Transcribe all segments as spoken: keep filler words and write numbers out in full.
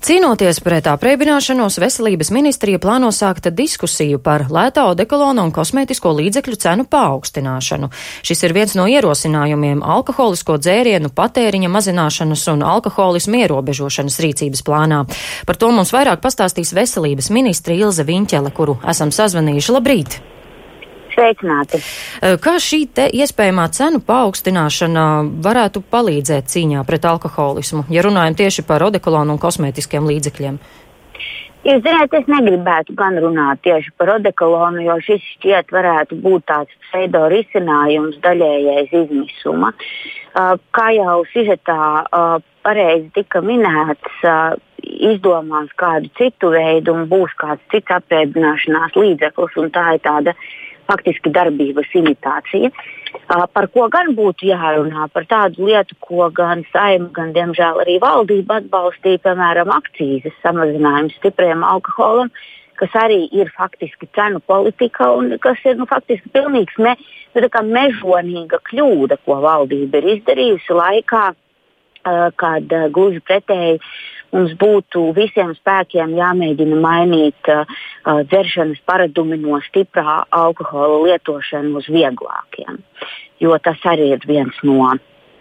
Cīnoties pret apreibināšanos, Veselības ministrija plāno sākt diskusiju par lētā odekolona un kosmētisko līdzekļu cenu paaugstināšanu. Šis ir viens no ierosinājumiem alkoholisko dzērienu patēriņa mazināšanas un alkoholismu ierobežošanas rīcības plānā. Par to mums vairāk pastāstīs Veselības ministre Ilze Viņķele, kuru esam sazvanījuši. Labrīt! Sveicināti! Kā šī te iespējamā cenu paaugstināšana varētu palīdzēt cīņā pret alkoholismu, ja runājam tieši par odekolonu un kosmētiskiem līdzekļiem? Jūs zināt, es negribētu gan runāt tieši par odekolonu, jo šis šķiet varētu būt tāds pseido risinājums daļējais izmisuma. Kā jau sižetā pareizi tika minēts, izdomās kādu citu veidu un būs kāds cits apreibināšanās līdzeklis, un tā ir tāda faktiski darbības imitācija. Uh, par ko gan būtu jārunā? Par tādu lietu, ko gan Saeima, gan, diemžēl, arī valdība atbalstīja, piemēram, akcīzes samazinājums stipriem alkoholam, kas arī ir faktiski cenu politika un kas ir nu, faktiski pilnīgs me, nu, tā kā mežonīga kļūda, ko valdība ir izdarījusi laikā, uh, kad uh, gluži pretēji mums būtu visiem spēkiem jāmēģina mainīt uh, dzeršanas paradumi no stiprā alkohola lietošanu uz vieglākiem, jo tas arī ir viens no uh,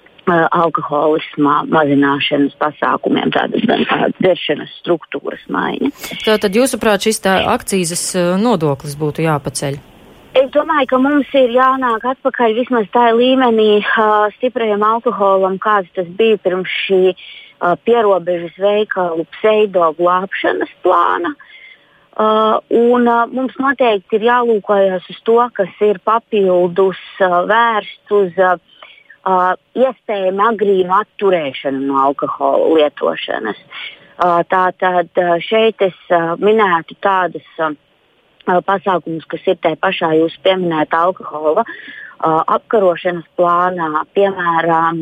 alkoholisma mazināšanas pasākumiem, tādas tā, dzeršanas struktūras maiņa. Tātad, jūsuprāt, šis tā akcīzes nodoklis būtu jāpaceļ? Es domāju, ka mums ir jānāk atpakaļ vismaz tā līmenī uh, stiprajam alkoholam, kāds tas bija pirms šī uh, pierobežas veikalu pseido glābšanas plāna. Uh, un uh, mums noteikti ir jālūkojas uz to, kas ir papildus uh, vērsts uz uh, uh, iespējami agrīnu atturēšanu no alkohola lietošanas. Uh, Tātad uh, šeit es uh, minētu tādas uh, pasākumus, kas ir tajā pašā jūsu pieminēta alkohola uh, apkarošanas plānā, piemēram,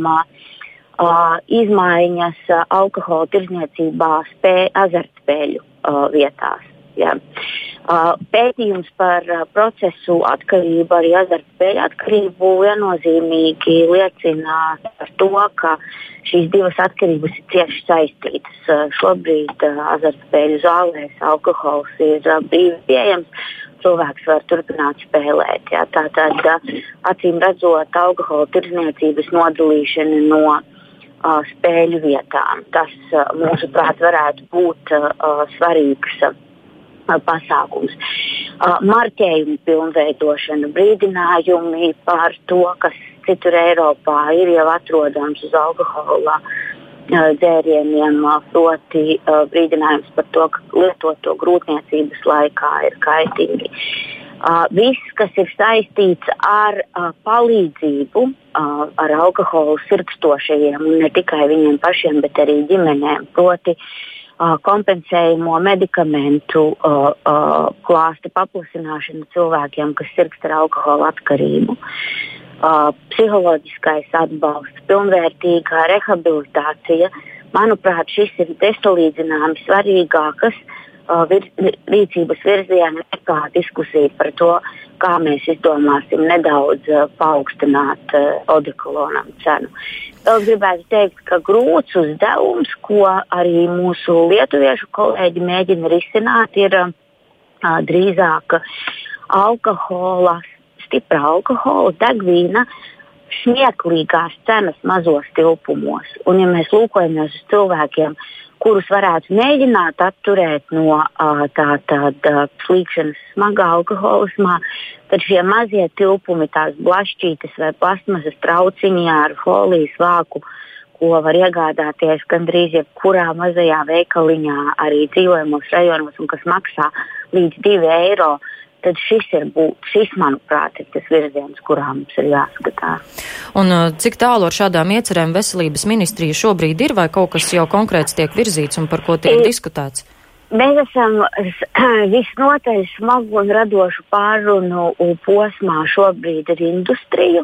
uh, izmaiņas uh, alkohola tirdzniecībā spē, azartspēļu uh, vietās. Ja. Uh, pētījums par uh, procesu atkarību, arī azartspēļu atkarību viennozīmīgi liecina par to, ka šīs divas atkarības ir cieši saistītas. Uh, šobrīd uh, azartspēļu zālēs alkohols ir uh, brīvi pieejams, cilvēks var turpināt spēlēt. Ja. Tātad, uh, acīm redzot, alkohola tirdzniecības nodalīšana no uh, spēļu vietām. Tas, uh, mūsuprāt, varētu būt uh, svarīgs uh, pasākums. Uh, marķējumu pilnveidošana, brīdinājumi par to, kas citur Eiropā ir jau atrodams uz alkohola uh, dzērieniem, uh, proti uh, brīdinājums par to, ka lietot to grūtniecības laikā ir kaitīgi. Uh, viss, kas ir saistīts ar uh, palīdzību, uh, ar alkoholu sirkstošajiem, un ne tikai viņiem pašiem, bet arī ģimenēm, proti kompensējumu medikamentu uh, uh, klāsta paplašināšana cilvēkiem, kas sirgst ar alkohola atkarību, uh, psiholoģiskais atbalsts, pilnvērtīgā rehabilitācija. Manuprāt, šis ir nesalīdzināmi svarīgākas uh, vir, rīcības virzieni nekā diskusija par to, kā mēs izdomāsim nedaudz uh, paaugstināt uh, odekolonam cenu. Vēl gribētu teikt, ka grūts uzdevums, ko arī mūsu lietuviešu kolēģi mēģina risināt, ir uh, drīzāk alkohola, stipra alkohola, degvīna, smieklīgās cenas mazos tilpumos. Un ja mēs lūkojamies uz cilvēkiem, kurus varētu mēģināt atturēt no uh, tātad uh, slīkšanas smagā alkoholismā, tad šie mazie tilpumi, tās blašķītes vai plastmasas trauciņi ar folijas vāku, ko var iegādāties gandrīz jebkurā mazajā veikaliņā, arī dzīvojamos rajonos, un kas maksā līdz divi eiro, tad šis ir būt, šis, manuprāt, ir tas virziens, kurā mums ir jāskatās. Un cik tālu ar šādām iecerēm Veselības ministrija šobrīd ir, vai kaut kas jau konkrēts tiek virzīts un par ko tiek I, diskutēts? Mēs esam visnotaļ smagu un radošu pārunu posmā šobrīd ar industriju.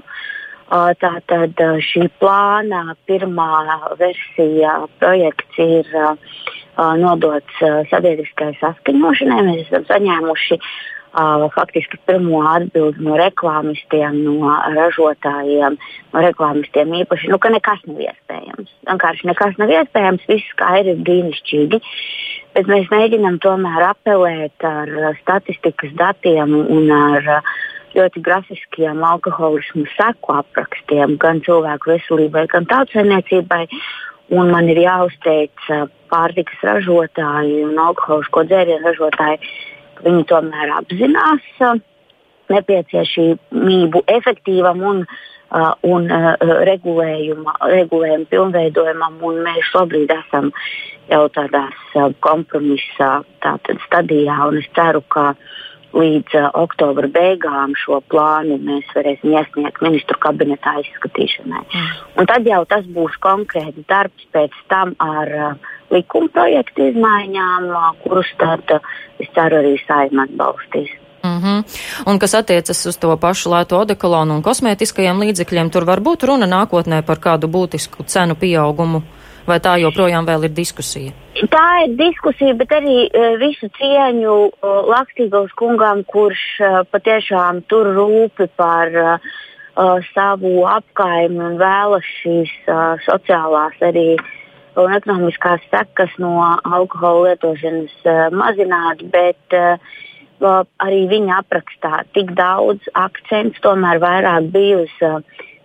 Tātad šī plāna pirmā versija projekts ir nodots sabiedriskai saskaņošanai. Mēs esam saņēmuši Uh, faktiski pirmo atbildi no reklāmistiem, no ražotājiem, no reklāmistiem īpaši, nu, ka nekas nav iespējams. Vienkārši nekas nav iespējams, viss skaidri ir brīnišķīgi. Bet mēs mēģinām tomēr apelēt ar statistikas datiem un ar ļoti grafiskiem alkoholismu seku aprakstiem gan cilvēku veselībai, gan tautsaimniecībai. Un man ir jāuzteic pārtikas ražotāji un alkoholisko dzērienu ražotāji. Viņi tomēr apzinās uh, nepieciešamību efektīvam un, uh, un uh, regulējuma, regulējuma pilnveidojumam, un mēs šobrīd esam jau tādās uh, kompromisa tātad stadijā, un es ceru, ka līdz uh, oktobra beigām šo plānu mēs varēsim iesniegt ministru kabinetā izskatīšanai. Mm. Un tad jau tas būs konkrēts darbs pēc tam ar uh, likuma projektu izmaiņām, uh, kurus tad, uh, es ceru, arī Saeima atbalstīs. Mm-hmm. Un kas attiecas uz to pašu lēto odekolonu un kosmētiskajiem līdzekļiem, tur var būt runa nākotnē par kādu būtisku cenu pieaugumu, vai tā joprojām vēl ir diskusija? Tā ir diskusija, bet arī uh, visu cieņu uh, Lakstīgals kungam, kurš uh, patiešām tur rūpi par uh, uh, savu apkaimi un vēlas šīs uh, sociālās arī un ekonomiskās sekas no alkohola lietošanas uh, mazināt, bet uh, uh, arī viņa aprakstā tik daudz akcents tomēr vairāk bija uz uh,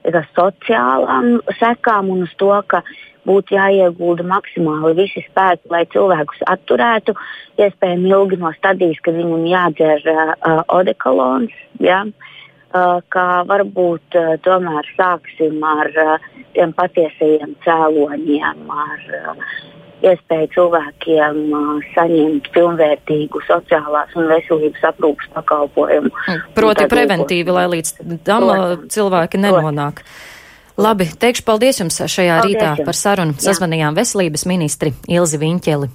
sociālām sekām un uz to, ka būtu jāiegulda maksimāli visi spēki, lai cilvēkus atturētu, iespējami ilgi no stadijas, kad viņam jādzer uh, odekolons, ja? uh, ka varbūt uh, tomēr sāksim ar uh, tiem patiesajiem cēloņiem, ar uh, iespēju cilvēkiem uh, saņemt pilnvērtīgu sociālās un veselības aprūpas pakalpojumu. Proti preventīvi, lai līdz tam Protams. cilvēki nenonāk. Labi, teikšu paldies jums šajā paldies rītā jums. Par sarunu. Sazvanījām veselības ministri Ilzi Viņķeli.